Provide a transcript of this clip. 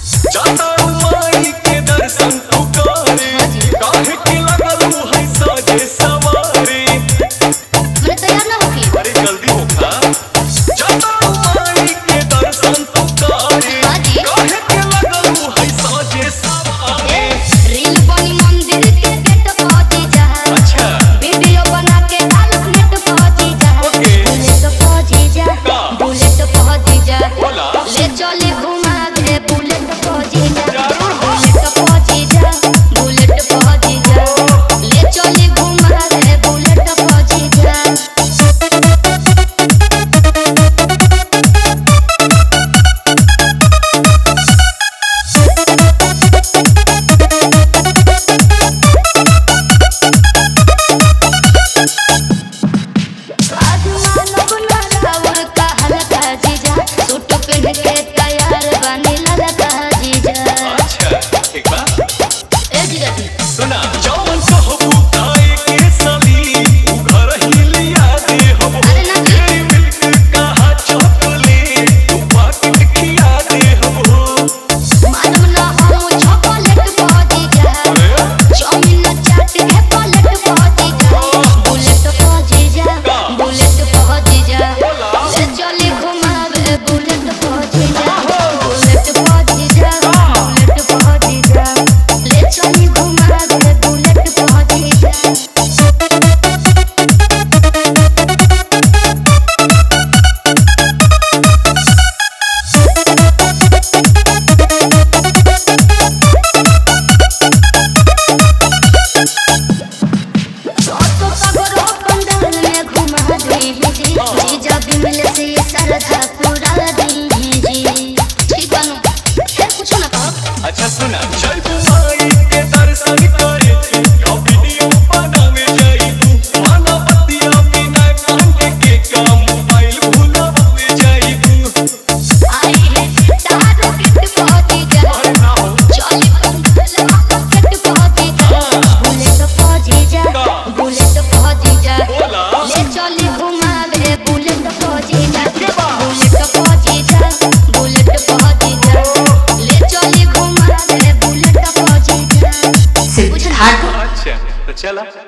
जाता माई के दर्शन तू करे काहे के लगलू है साजे सवारी मैं तैयार ना होके अरे जल्दी होखा जाता माई के दर्शन तू करे काहे के लगलू है साजे सवारी रील बनी मंदिर के गेट पहुंची जा अच्छा वीडियो बना के डालक नेट पहुंची जा ओके बुलेट पहुंची जा बुलेट पहुंची जा बोला ले चले घुमा दे बुलेट पहुंची जा जरूर हो। बुलेट पहुंची जा बुलेट पहुंची जा ले चले घुमा दे बुलेट पहुंची जा अच्छा ठीक बा ए जीजा जी सुना जौन कहबू खाए के सली उ घर ही लिया दे हो अरे ना जी। तेरी मिल्क कहा चॉकलेट तू पाकिट खिया दे हो मालूम ना हम चॉकलेट पहुंची जा अरे चाउमीन चाट के पलट पहुंची जा बुलेट पहुंची जा बुलेट पहुंची जा ले चले घुमावे बुलेट पहुंची जा बुलेट पहुंची जा बुलेट पहुंची जा ले चले घुमावे बुलेट पहुंची जा तो सगरो पंडाल में घुमा दी जी जीजा बिमल से सरधा पूरा दी जी ठीक बानू फिर कुछ ना कहो अच्छा सुना जय माई के दर्शन करे वीडियो बनावे जाइबू माना बतिया बिना कांड के काम मोबाइल भुलावे जाइबू आई है तारो किट पहुंची जा अरे ना हो चली पंडाल आपस सेट पहुंची जा बुलेट पहुंची जा बुलेट पहुंची जा बोला ले चली घुमावे बुलेट पहुंची जा बुलेट पहुंची जा बुलेट पहुंची जा ले चली घुमावे बुलेट पहुंची जा सिद्धार्थ अच्छा तो चला